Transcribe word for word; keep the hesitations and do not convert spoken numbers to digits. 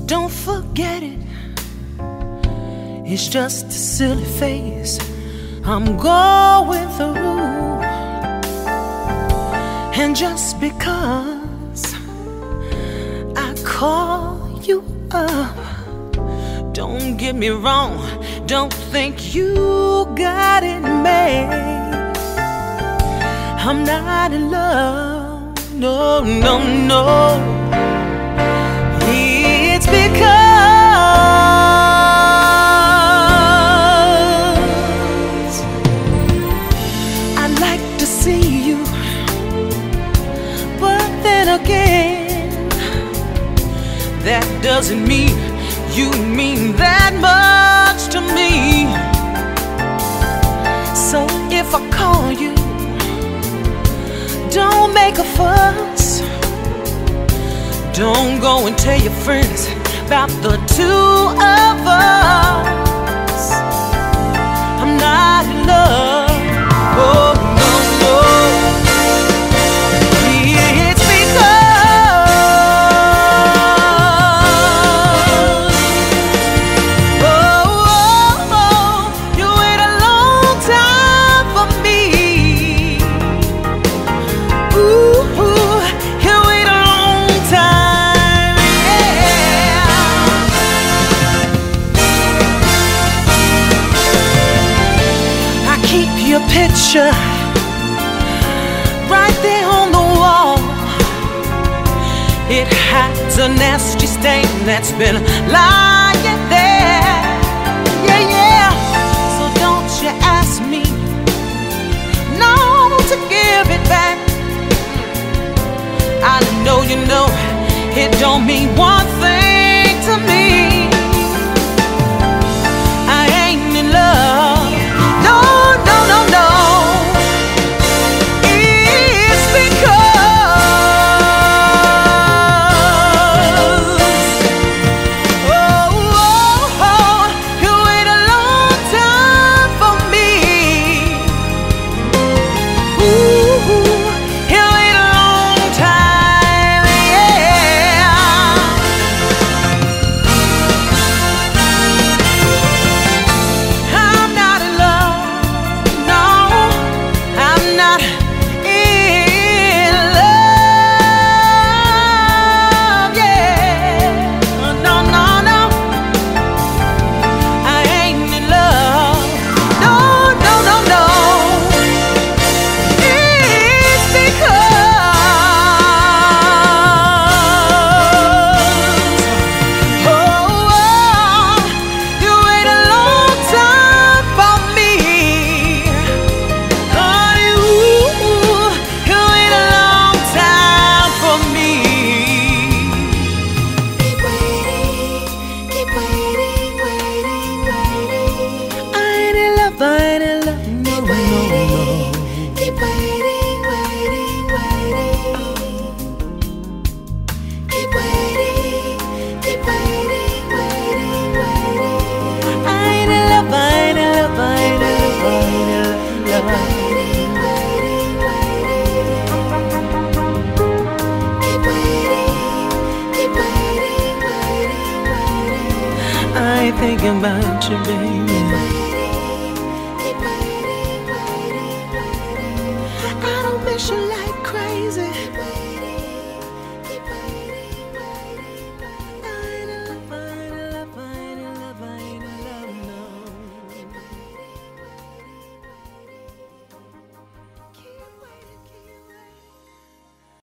don't forget it. It's just a silly phase I'm going through. And just because I call you up, don't get me wrong, don't think you got it made. I'm not in love, no, no, no. It's because I like to see you, but then again, that doesn't mean you mean that much to me. So if I call you, don't make a fuss. Don't go and tell your friends about the two of us. I'm not in love, oh no, no. It's because oh, oh, oh, you wait a long time for me. Ooh, ooh, you wait a long time, yeah. I keep your picture right there on the wall. It has a nasty stain that's been lying there, yeah, yeah. So don't you ask me, no, to give it back. I know you know it don't mean one thing to me. I ain't in love, no, no, no, no. It's because oh, oh, oh, you wait a long time for me. Ooh, you wait a long time, yeah. I'm not in love, no, I'm not in love, yeah. No, no, no, I ain't in love, no, no, no, no. It's because oh, oh, you wait a long time for me, honey. Ooh, you wait a long time for me. Keep waiting, keep waiting, waiting, waiting. I ain't in love, I ain't in love, no, Keep no, waiting, no. keep waiting, waiting, waiting. Keep waiting, keep waiting, waiting, waiting. I ain't in love, I ain't in love, I ain't in love, I ain't in Keep love. waiting, waiting, waiting. Keep waiting, keep waiting, waiting, waiting. I ain't thinking about you, baby.